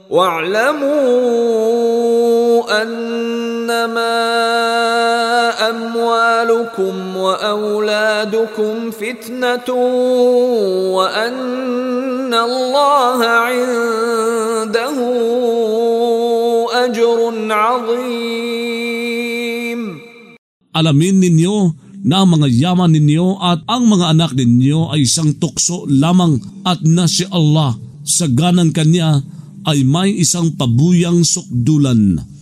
واعلموا أنما أموالكم وأولادكم فتنة وأن الله عنده أجر عظيم. Alamin ninyo na ang mga yaman ninyo at ang mga anak ninyo ay isang tukso lamang at na si Allah sa ganang kanya ay may isang pabuyang sukdulan.